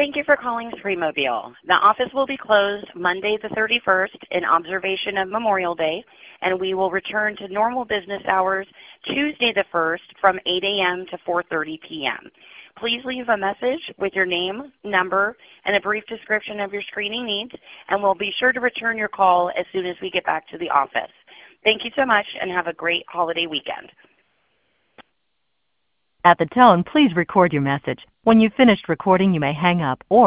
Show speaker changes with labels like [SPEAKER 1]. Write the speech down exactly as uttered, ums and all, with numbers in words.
[SPEAKER 1] Thank you for calling Screamobile. The office will be closed Monday the thirty-first in observation of Memorial Day, and we will return to normal business hours Tuesday the first from eight A M to four thirty P M Please leave a message with your name, number, and a brief description of your screening needs, and we'll be sure to return your call as soon as we get back to the office. Thank you so much, and have a great holiday weekend.
[SPEAKER 2] At the tone, please record your message. When you've finished recording, you may hang up or